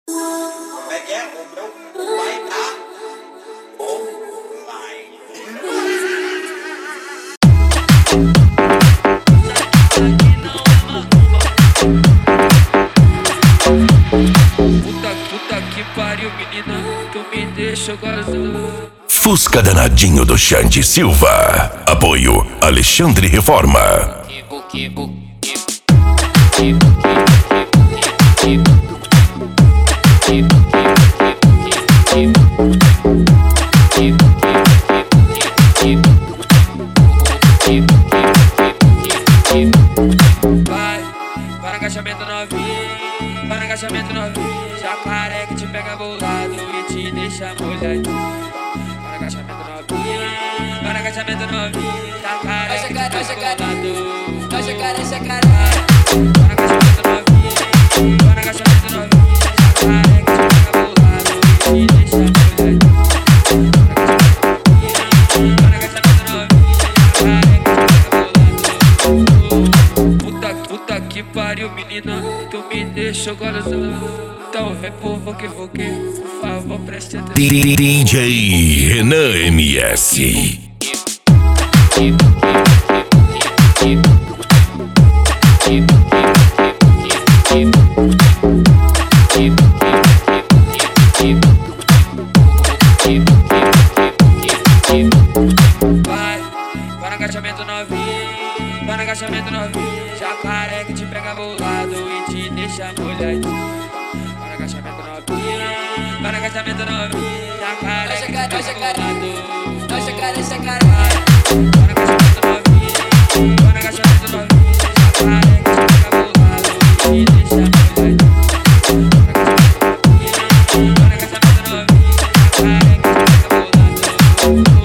Como é que é? O meu pai tá online. Puta que pariu, menina, tu me deixa gozando. Fusca danadinho do Xande Silva. Apoio Alexandre Reforma. Vai no agachamento novinho, vai no agachamento novinho. Jacaré que te pega bolado e te deixa molhado. Vai no agachamento novinho, vai no agachamento novinho. Jacaré que te pega bolado. Vai jacaré, jacaré. Vai no agachamento novinho, vai no agachamento novinho. Jacaré que te pega bolado e te deixa molhado. Vai no agachamento novinho, jacaré que te pega bolado. Puta que pariu, menina, tu me deixou gozando. Então vem pro Voque, por favor, preste atenção. DJ Renan MS. Vai no agachamento novinho, vai no agachamento novinho. Jacaré que te pega bolado e te deixa molhado. Vai no agachamento novinho, vai no agachamento novinho. Jacaré que te pega bolado. Vai jacaré, jacaré. Vai no agachamento novinho, vai no agachamento novinho. Jacaré que te pega bolado e te deixa molhado. Vai no agachamento novinho, vai no agachamento novinho. Jacaré que te pega bolado.